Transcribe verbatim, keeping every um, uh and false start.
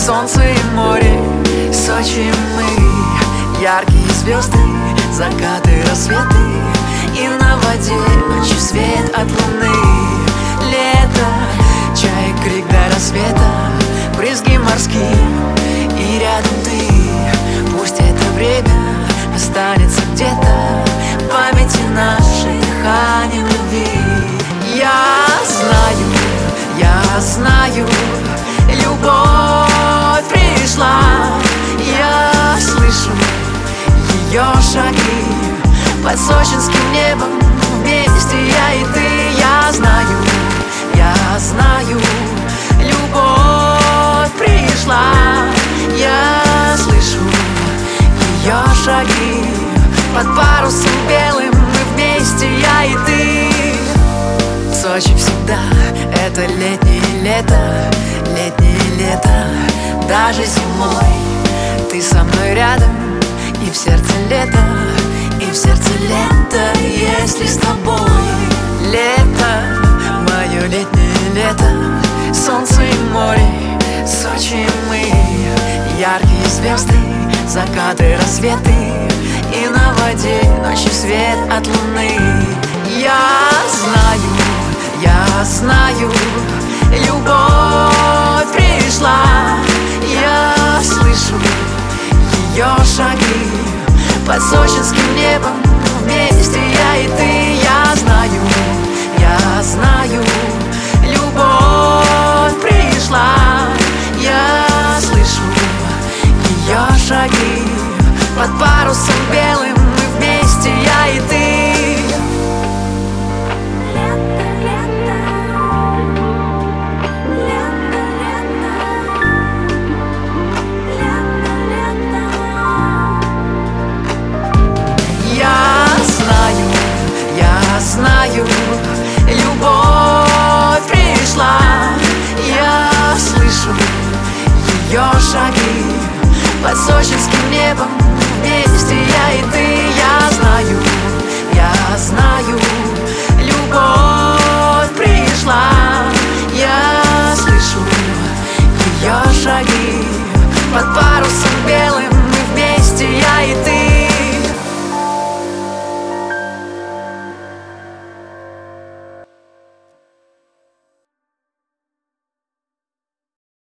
солнце и море, Сочи мы, яркие звезды, закаты, рассветы, и на воде ночью свет от луны. Лето, чай, крик до рассвета, брызги морские, и рядом ты. Пусть это время останется где-то в памяти нашей, дыханием любви. Я знаю, я знаю, любовь пришла. Я слышу ее шаги под сочинским небом, вместе я и ты. Я знаю, я знаю, любовь пришла. Я слышу ее шаги под парусом белым, мы вместе, я и ты. Сочи всегда это летнее лето, летнее лето, даже зимой. Ты со мной рядом, и в сердце лето, и в сердце лето, если с тобой. Лето, мое летнее лето, солнце и море, Сочи мы, яркие звезды, закаты, рассветы, и на воде ночью свет от луны. Я знаю, я знаю, любовь пришла. Я слышу ее шаги под сочинским небом, вместе я и ты. Я знаю, я знаю, любовь пришла. Я слышу ее шаги под парусом белым, мы вместе, я и ты. Знаю, любовь пришла. Я слышу ее шаги под сочинским небом, вместе я и ты. Я знаю, я знаю, любовь пришла. Я слышу ее шаги под парусом белым.